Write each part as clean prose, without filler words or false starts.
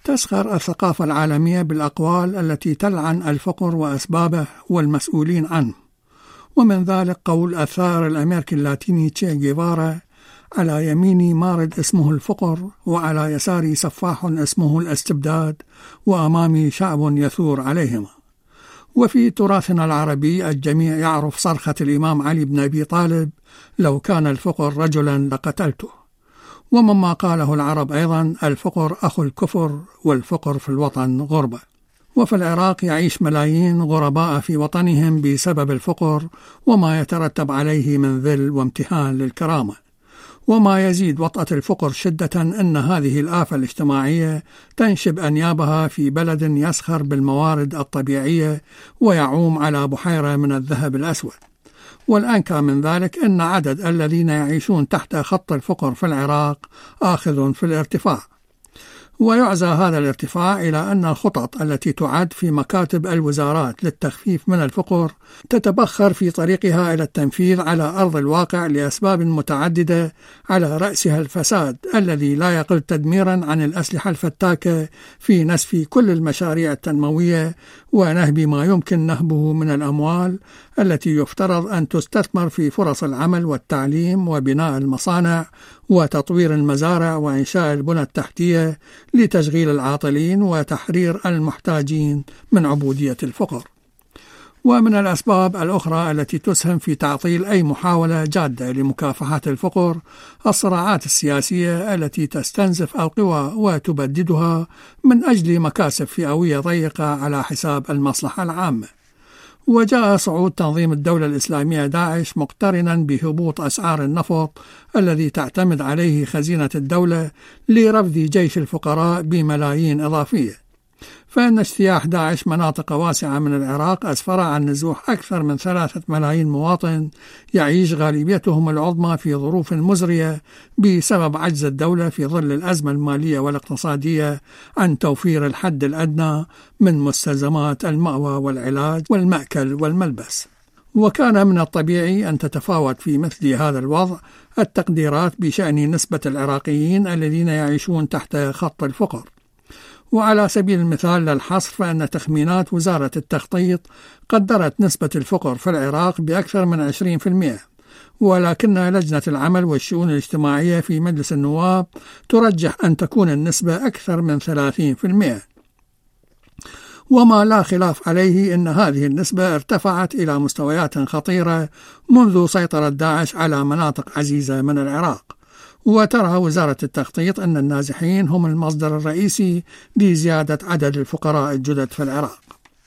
تسخر الثقافة العالمية بالأقوال التي تلعن الفقر وأسبابه والمسؤولين عنه، ومن ذلك قول الثائر الأمريكي اللاتيني تشي جيفارا: على يميني مارد اسمه الفقر، وعلى يساري سفاح اسمه الاستبداد، وأمامي شعب يثور عليهما. وفي تراثنا العربي الجميع يعرف صرخة الإمام علي بن أبي طالب: لو كان الفقر رجلا لقتلته. ومما قاله العرب أيضا: الفقر أخو الكفر، والفقر في الوطن غربة. وفي العراق يعيش ملايين غرباء في وطنهم بسبب الفقر وما يترتب عليه من ذل وامتهان للكرامة. وما يزيد وطأة الفقر شدة أن هذه الآفة الاجتماعية تنشب أنيابها في بلد يسخر بالموارد الطبيعية ويعوم على بحيرة من الذهب الأسود. والأنكى من ذلك أن عدد الذين يعيشون تحت خط الفقر في العراق آخذ في الارتفاع. ويعزى هذا الارتفاع إلى أن الخطط التي تعد في مكاتب الوزارات للتخفيف من الفقر تتبخر في طريقها إلى التنفيذ على أرض الواقع لأسباب متعددة، على رأسها الفساد الذي لا يقل تدميرا عن الأسلحة الفتاكة في نسف كل المشاريع التنموية ونهب ما يمكن نهبه من الأموال التي يفترض أن تستثمر في فرص العمل والتعليم وبناء المصانع وتطوير المزارع وإنشاء البنى التحتية لتشغيل العاطلين وتحرير المحتاجين من عبودية الفقر. ومن الأسباب الأخرى التي تسهم في تعطيل أي محاولة جادة لمكافحة الفقر الصراعات السياسية التي تستنزف القوى وتبددها من أجل مكاسب فئوية ضيقة على حساب المصلحة العامة. وجاء صعود تنظيم الدولة الإسلامية داعش مقترنا بهبوط أسعار النفط الذي تعتمد عليه خزينة الدولة لرفض جيش الفقراء بملايين إضافية. فإن اجتياح داعش مناطق واسعة من العراق أسفر عن نزوح أكثر من 3 ملايين مواطن يعيش غالبيتهم العظمى في ظروف مزرية بسبب عجز الدولة في ظل الأزمة المالية والاقتصادية عن توفير الحد الأدنى من مستلزمات المأوى والعلاج والمأكل والملبس. وكان من الطبيعي أن تتفاوت في مثل هذا الوضع التقديرات بشأن نسبة العراقيين الذين يعيشون تحت خط الفقر. وعلى سبيل المثال للحصر، فإن تخمينات وزارة التخطيط قدرت نسبة الفقر في العراق بأكثر من 20%، ولكن لجنة العمل والشؤون الاجتماعية في مجلس النواب ترجح أن تكون النسبة أكثر من 30%. وما لا خلاف عليه أن هذه النسبة ارتفعت إلى مستويات خطيرة منذ سيطرة داعش على مناطق عزيزة من العراق. وترى وزارة التخطيط أن النازحين هم المصدر الرئيسي لزيادة عدد الفقراء الجدد في العراق.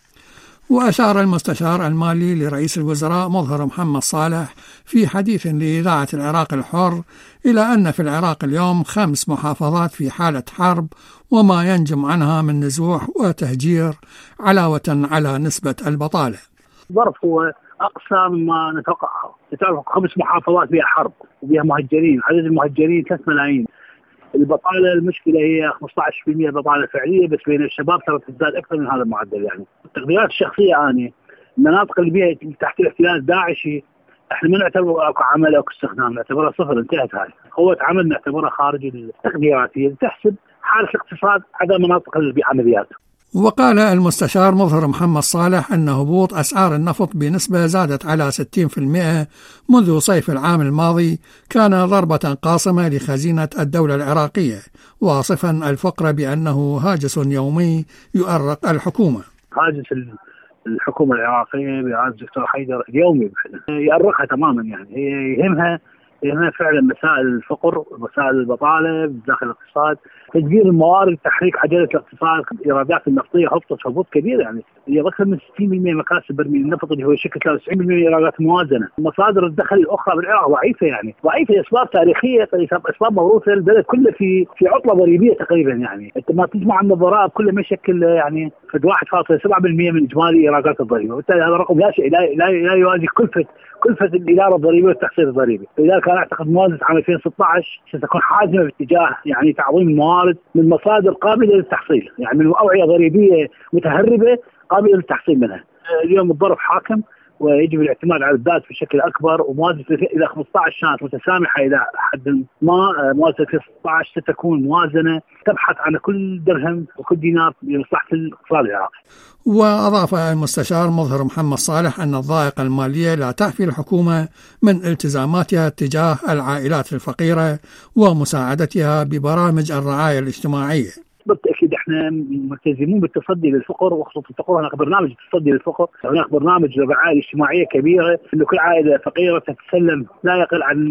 وأشار المستشار المالي لرئيس الوزراء مظهر محمد صالح في حديث لإذاعة العراق الحر إلى أن في العراق اليوم 5 محافظات في حالة حرب وما ينجم عنها من نزوح وتهجير، علاوة على نسبة البطالة. الظرف هو أقصى مما نتوقعه. تعرف 5 محافظات فيها حرب وفيها مهجرين، عدد المهجرين 3 ملايين. البطالة المشكلة هي 15% بطالة فعلية، بس بين الشباب ترى تزداد أكثر من هذا المعدل. يعني التقديرات الشخصية أنا المناطق اللي بيها تحت الاحتلال الداعشي احنا ما نعتبره اكو عمل او استخدام، نعتبرها صفر، انتهت هاي قوة عمل، نعتبرها خارج التقديرات، هي تحسب حالة الاقتصاد على مناطق اللي بعمليات. وقال المستشار مظهر محمد صالح أن هبوط أسعار النفط بنسبة زادت على 60% منذ صيف العام الماضي كان ضربة قاصمة لخزينة الدولة العراقية، واصفا الفقر بأنه هاجس يومي يؤرق الحكومة. هاجس الحكومة العراقية برئاسة الدكتور حيدر اليومي يؤرقها تماما. يعني هي يهمها فعلا مسائل الفقر، مسائل البطالة داخل الاقتصاد، تدبير الموارد، تحريك عجلة الاقتصاد. الإيرادات النفطية هبطت هبوط كبير، يعني هي أكثر من 60% مكاسب برميل النفط اللي هو يشكل 93% إيرادات موازنة. مصادر الدخل الأخرى بالعراق ضعيفة، يعني ضعيفة لأسباب تاريخية، أسباب موروثة. البلد كله في عطلة ضريبية تقريبا. يعني أنت ما تجمع عن الضرائب كله ما يشكل يعني 1.7% من إجمالي إيرادات الضريبة، وبالتالي هذا رقم لا شيء لا يوازي كلفة الإدارة الضريبية والتحصيل الضريبي. لذلك أنا أعتقد موازنة عام 2016 ستكون حازمة باتجاه يعني تعظيم الموارد من مصادر قابلة للتحصيل، يعني من أوعية ضريبية متهربة قابلة للتحصيل منها. اليوم الظرف حاكم، ويجب الاعتماد على الذات بشكل أكبر. وموازنة إذا 15 كانت متسامحة إلى حد ما، موازنة 16 ستكون موازنة تبحث عن كل درهم وكل دينار لمصلحة الاقتصاد العراقي. وأضاف المستشار مظهر محمد صالح أن الضائقة المالية لا تعفي الحكومة من التزاماتها تجاه العائلات الفقيرة ومساعدتها ببرامج الرعاية الاجتماعية. بالتأكيد احنا ملتزمون بالتصدي للفقر، وخصوصا الفقر هناك برنامج التصدي للفقر، هناك برنامج للرعاية الاجتماعية كبيرة، انه كل عائلة فقيرة تتسلم لا يقل عن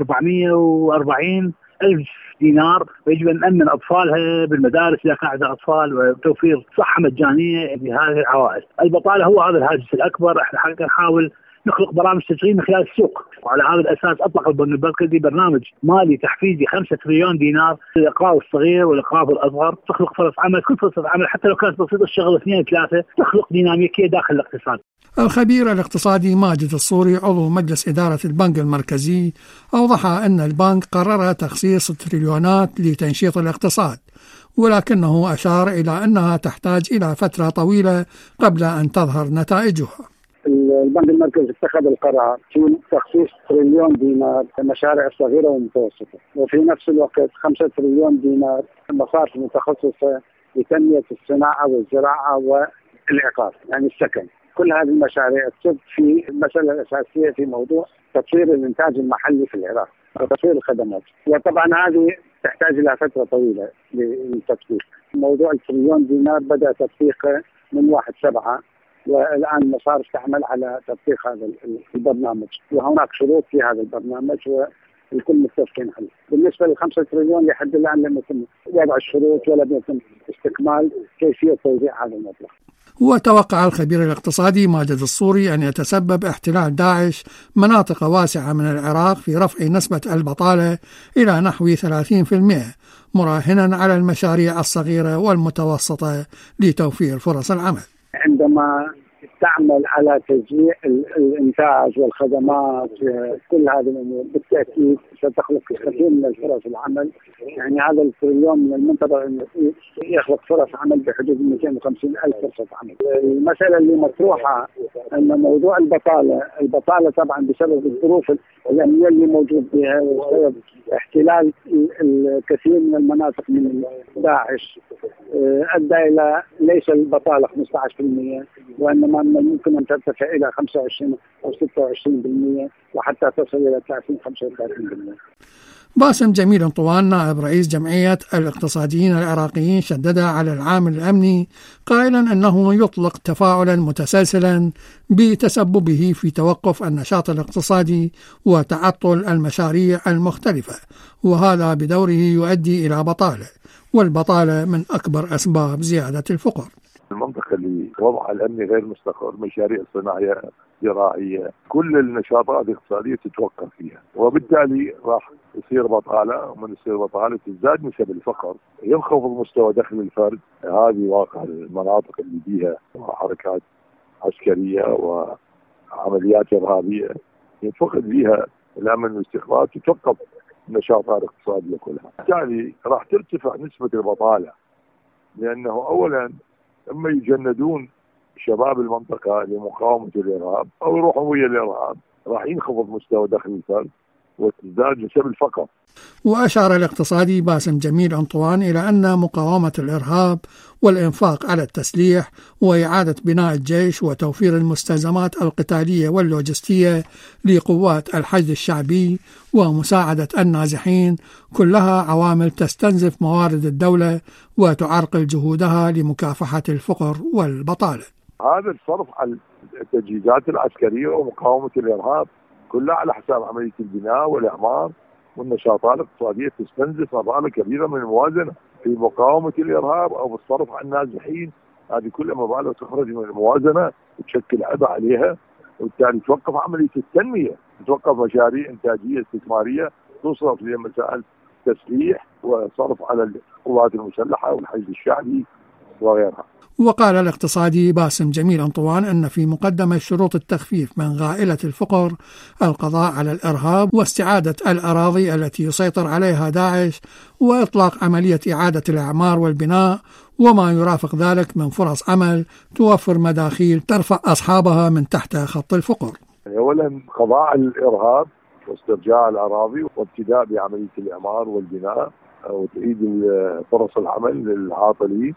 440 ألف دينار، ويجب أن نأمن أطفالها بالمدارس إذا كان عندها أطفال، وتوفير صحة مجانية لهذه العوائل. البطالة هو هذا الهاجس الأكبر. احنا حقيقة نحاول نخلق برامج تشغيل من خلال السوق، وعلى هذا الأساس أطلق البنك المركزي برنامج مالي تحفيزي 5 تريليون دينار للإقراض الصغير والإقراض الأصغر، تخلق فرص عمل، كل فرصة عمل حتى لو كانت بسيطة الشغل 2 3 تخلق ديناميكية داخل الاقتصاد. الخبير الاقتصادي ماجد الصوري عضو مجلس إدارة البنك المركزي أوضح أن البنك قرر تخصيص التريليونات لتنشيط الاقتصاد، ولكنه أشار إلى أنها تحتاج إلى فترة طويلة قبل أن تظهر نتائجها. البنك المركزي اتخذ القرار في تخصيص تريليون دينار للمشاريع الصغيرة والمتوسطة، وفي نفس الوقت 5 تريليون دينار مصارف متخصصة لتنمية الصناعة والزراعة والعقار يعني السكن. كل هذه المشاريع تصب في المسألة الأساسية في موضوع تطوير الإنتاج المحلي في العراق وتطوير الخدمات، وطبعا هذه تحتاج إلى فترة طويلة للتطبيق. موضوع التريليون دينار بدأ تطبيقه من 1/7، والآن المصارف تعمل على تطبيق هذا البرنامج، وهناك شروط في هذا البرنامج والكل متفقين عليه. بالنسبة ل5 تريليون لحد الآن لم يتم وضع الشروط ولم يتم استكمال كيفية توزيع هذا المبلغ. وتوقع الخبير الاقتصادي ماجد الصوري أن يتسبب احتلال داعش مناطق واسعة من العراق في رفع نسبة البطالة إلى نحو 30%، مراهنا على المشاريع الصغيرة والمتوسطة لتوفير فرص العمل. عندما تعمل على تشجيع الإنتاج والخدمات، كل هذه الأمور بالتأكيد ستخلق كثير من الفرص العمل. يعني هذا التريليون من المنتظر أن يخلق فرص عمل بحدود 250,000 فرصة عمل. المسألة اللي مطروحة أن موضوع البطالة طبعا بسبب الظروف الأمنية اللي موجود بها وبسبب احتلال الكثير من المناطق من داعش أدى إلى ليس البطالة 15%، وإنما ممكن أن ترتفع إلى 25 أو 26% وحتى تصل إلى 30-35%. باسم جميل طوان نائب رئيس جمعية الاقتصاديين العراقيين شدد على العامل الأمني قائلا أنه يطلق تفاعلا متسلسلا بتسببه في توقف النشاط الاقتصادي وتعطل المشاريع المختلفة، وهذا بدوره يؤدي إلى بطالة، والبطالة من أكبر أسباب زيادة الفقر. المنطقة اللي وضعها الأمني غير مستقر، مشاريع صناعية زراعية، كل النشاطات الاقتصادية تتوقف فيها، وبالتالي راح يصير بطالة، ومن يصير بطالة تزداد نسب الفقر، ينخفض مستوى دخل الفرد. هذه واقع المناطق اللي فيها حركات عسكرية وعمليات إرهابية ينفقد فيها الأمن والاستقرار، تتوقف النشاطات الاقتصادية كلها، بالتالي راح ترتفع نسبة البطالة، لأنه أولا إما يجندون شباب المنطقة لمقاومة الإرهاب أو يروحوا ويا الإرهاب، راح ينخفض مستوى دخل الفرد وتزداد نسب الفقر. وأشار الاقتصادي باسم جميل أنطوان إلى أن مقاومة الإرهاب والإنفاق على التسليح وإعادة بناء الجيش وتوفير المستلزمات القتالية واللوجستية لقوات الحشد الشعبي ومساعدة النازحين كلها عوامل تستنزف موارد الدولة وتعرقل جهودها لمكافحة الفقر والبطالة. هذا الصرف على التجهيزات العسكرية ومقاومة الإرهاب كلها على حساب عملية البناء والإعمار والنشاطات الاقتصادية، تستنزف مبالغ كبيرة من الموازنة في مقاومة الإرهاب أو بالصرف على النازحين. هذه كلها مبالغ تخرج من الموازنة وتشكل عبء عليها، وبالتالي توقف عملية التنمية، توقف مشاريع إنتاجية استثمارية تصرف لمسائل تسليح وصرف على القوات المسلحة والحشد الشعبي وغيرها. وقال الاقتصادي باسم جميل أنطوان أن في مقدمة شروط التخفيف من غائلة الفقر القضاء على الإرهاب واستعادة الأراضي التي يسيطر عليها داعش وإطلاق عملية إعادة الإعمار والبناء وما يرافق ذلك من فرص عمل توفر مداخيل ترفع أصحابها من تحت خط الفقر. أولا قضاء على الإرهاب واسترجاع الأراضي وابتداء بعملية الإعمار والبناء وتعيد فرص العمل للعاطلين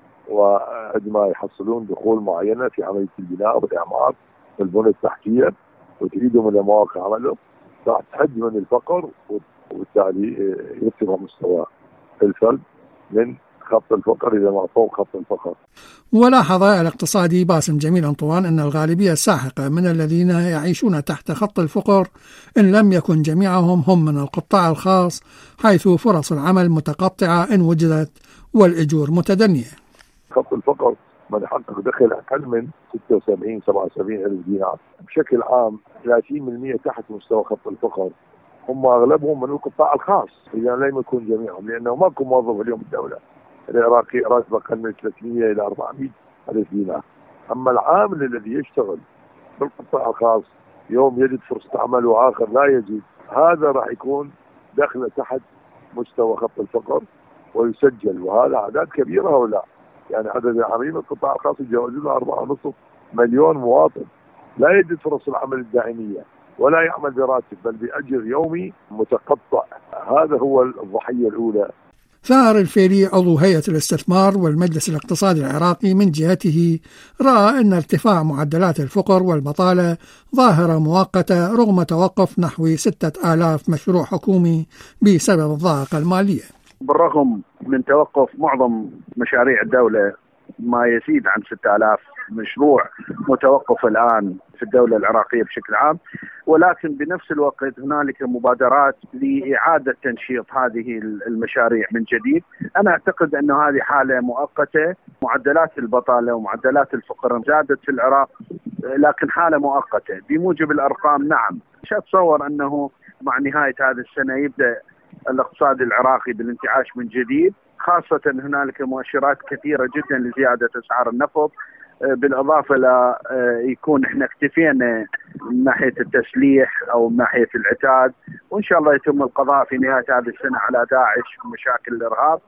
وعندما يحصلون دخول معينة في عملية البناء والإعمار والبنى التحتية وتعيدهم إلى مواقع عملهم راح تحد من الفقر وبالتالي يرتفع مستوى الفرد من خط الفقر إلى ما فوق خط الفقر. ولاحظ الاقتصادي باسم جميل أنطوان أن الغالبية الساحقة من الذين يعيشون تحت خط الفقر إن لم يكن جميعهم هم من القطاع الخاص حيث فرص العمل متقطعة إن وجدت والأجور متدنية. خط الفقر من يحقق دخل أقل من 76-77 ألف دينار بشكل عام 30% تحت مستوى خط الفقر هم أغلبهم من القطاع الخاص إذا لم يكن جميعهم لأنه ماكو موظف اليوم الدولة العراقي راتبه أقل من 300 إلى 400 ألف دينار. أما العامل الذي يشتغل بالقطاع الخاص يوم يجد فرصة عمل وآخر لا يجد هذا راح يكون دخله تحت مستوى خط الفقر ويسجل وهذا أعداد كبيرة أو لا يعني عدد العاملين القطاع الخاص يتجاوزون 4.5 مليون مواطن لا يجد فرص العمل الدائمية ولا يعمل براتب بل بأجر يومي متقطع. هذا هو الضحية الأولى. ثار الفيلي عضو هيئة الاستثمار والمجلس الاقتصادي العراقي من جهته رأى أن ارتفاع معدلات الفقر والبطالة ظاهرة مؤقتة رغم توقف نحو 6,000 مشروع حكومي بسبب الضائقة المالية. بالرغم من توقف معظم مشاريع الدولة ما يزيد عن 6,000 مشروع متوقف الآن في الدولة العراقية بشكل عام ولكن بنفس الوقت هنالك مبادرات لإعادة تنشيط هذه المشاريع من جديد. أنا أعتقد أن هذه حالة مؤقتة. معدلات البطالة ومعدلات الفقر زادت في العراق لكن حالة مؤقتة بموجب الأرقام. نعم أتصور أنه مع نهاية هذه السنة يبدأ الاقتصاد العراقي بالانتعاش من جديد خاصة هنالك مؤشرات كثيرة جدا لزيادة أسعار النفط بالإضافة ل يكون احنا اكتفينا من ناحية التسليح أو من ناحية العتاد وإن شاء الله يتم القضاء في نهاية هذه السنة على داعش ومشاكل الإرهاب.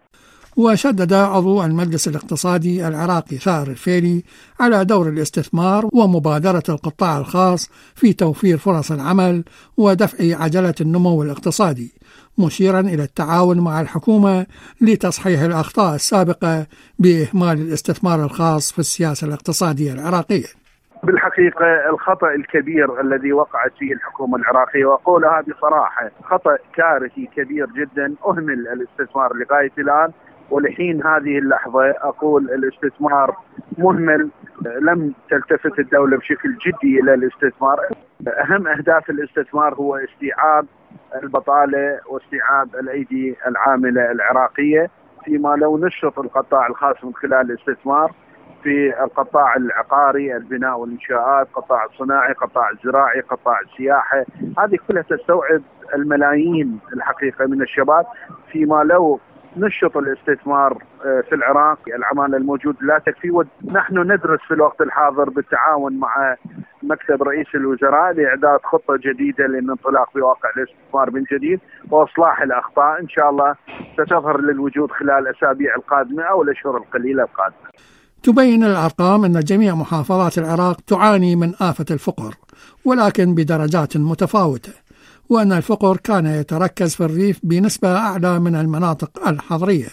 وشدد عضو المجلس الاقتصادي العراقي ثار الفيلي على دور الاستثمار ومبادرة القطاع الخاص في توفير فرص العمل ودفع عجلة النمو الاقتصادي مشيرا إلى التعاون مع الحكومة لتصحيح الأخطاء السابقة بإهمال الاستثمار الخاص في السياسة الاقتصادية العراقية. بالحقيقة الخطأ الكبير الذي وقعت فيه الحكومة العراقية وأقولها بصراحة خطأ كارثي كبير جدا أهمل الاستثمار لغاية الآن ولحين هذه اللحظة أقول الاستثمار مهمل. لم تلتفت الدولة بشكل جدي إلى الاستثمار. أهم أهداف الاستثمار هو استيعاب البطالة واستيعاب الأيدي العاملة العراقية فيما لو نشط القطاع الخاص من خلال الاستثمار في القطاع العقاري البناء والإنشاءات قطاع الصناعي قطاع الزراعي قطاع السياحة هذه كلها تستوعب الملايين الحقيقة من الشباب فيما لو نشط الاستثمار في العراق العمالة الموجود لا تكفي. ونحن ندرس في الوقت الحاضر بالتعاون مع مكتب رئيس الوزراء لإعداد خطة جديدة للانطلاق بواقع الاستثمار من جديد وإصلاح الأخطاء إن شاء الله ستظهر للوجود خلال الأسابيع القادمة أو الأشهر القليلة القادمة. تبين الأرقام أن جميع محافظات العراق تعاني من آفة الفقر ولكن بدرجات متفاوتة وأن الفقر كان يتركز في الريف بنسبة أعلى من المناطق الحضرية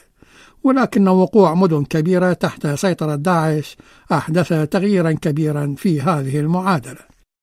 ولكن وقوع مدن كبيرة تحت سيطرة داعش أحدث تغييرا كبيرا في هذه المعادلة.